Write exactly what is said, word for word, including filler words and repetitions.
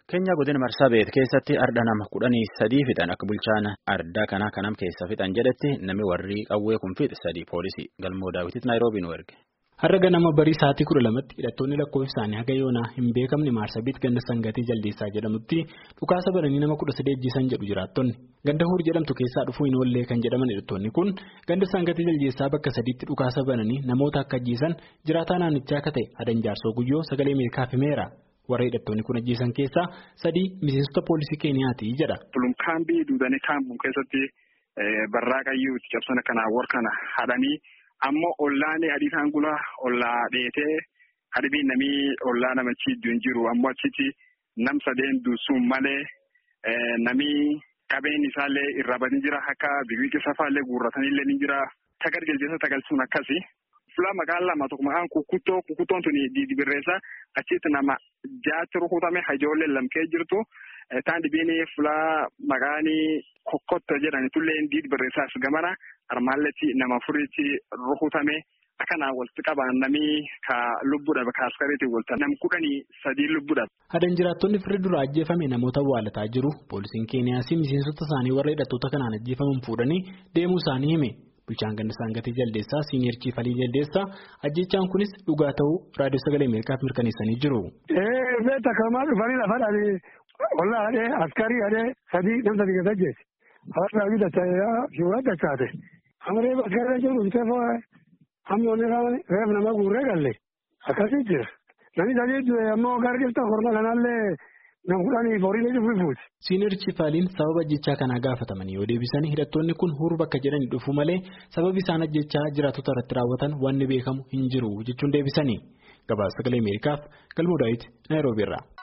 Keenya godina Marsaabeet keessatti arda nama kudhanii sadii fixan akka bulchaan ardaa kanaa kanam keessa fixan jedhetti namni warri qawwee kun fixe sadii poolisii galmoo daawwititti Naayiroobii nu erge. Har'a ganama barii sa'aatii kudha lamatti hidhattoonni lakkoofsi isaanii haga yoonaa hin beekamne Marsaabeet ganda sangatii jaldeessaa jedhamutti dhukaasa bananii nama kudha sadii ajjeesan jedhu jiraattonni. Ganda Huur jedhamtu keessaa dhufuu hin oollee kan jedhaman hidhattoonni kun ganda sangatii jaldeessaa bakka sadiitti dhukaasa bananii namoota akka ajjeesan jiraataa naannichaa akka ta'e Adan Jaarsoo Guyyoo sagalee Ameerikaaf himeera. Warra hidhattoonni kun ajjeesan keessaa sadii miseensota poolisii Keeniyaati jedha. Tulumkaambii duudanii kaampuun keessatti barraaqayyuu itti cabsana kanaa warkana hadhanii ammoo ollaan adiisaan gula ollaa dheetee hadhibiin namii ollaa namichi iddoo hin jiru ammoo achitti nam sadeen duusuun malee namii qabeen isaallee irraa badii jira akka biqiltuu safaallee guurratanillee ni jira tagar jaldeessa tagalsuun akkasi. Fulaa maqaan lama tokko maqaan kukuttoo kukuttoon tuni didibirreessa achitti nama jaatti rukutame hajoollee lamkee jirtu taan dhibiin fulaa maqaan kokkotta jedhani tulleen didibirreessaas gamana armaalletti nama furiitti rukutame akkanaa walitti qabaan namii ka lubbuudhaaf ka askariitti walta nam kudhanii sadii lubbuudhaaf. Hadan jiraattonni firri dura ajjeefame namoota awwaalataa jiru poolisiin Keeniyaas miseensota isaanii warra hidhattoota kanaan ajjeefaman fuudhanii deemuu isaanii hime. Bulchaan ganda sangatii jaldeessaa Siiniyer Chiif Alii Jaldeessaa ajjechaan kunis dhugaa ta'uu raadiyoo sagalee Ameerikaaf mirkaneessanii jiru. Ee beektaa kamaa dhufanii lafa dhaabee ollaa hadhee askarii hadhee sadii namni sadii keessa ajjeese. Hawaasa raawwii dachaa shiwaa dachaate. Amaree askarii jiru bitee fa'aa hammi onnee reef nama guurree galle akkasii jira. Namni sadii ammoo gargaarsa korma kanaallee. Siiniyer Chiif Aliin sababa ajjechaa kanaa gaafatamanii yoo deebisan hidhattoonni kun Huur bakka jedhanii dhufu malee sababi isaan ajjechaa jiraattota irratti raawwatan wanni beekamu hin jiru jechuun deebisanii. Gabaasa sagalee Ameerikaaf Galmoo Daawit Naayiroobii irraa.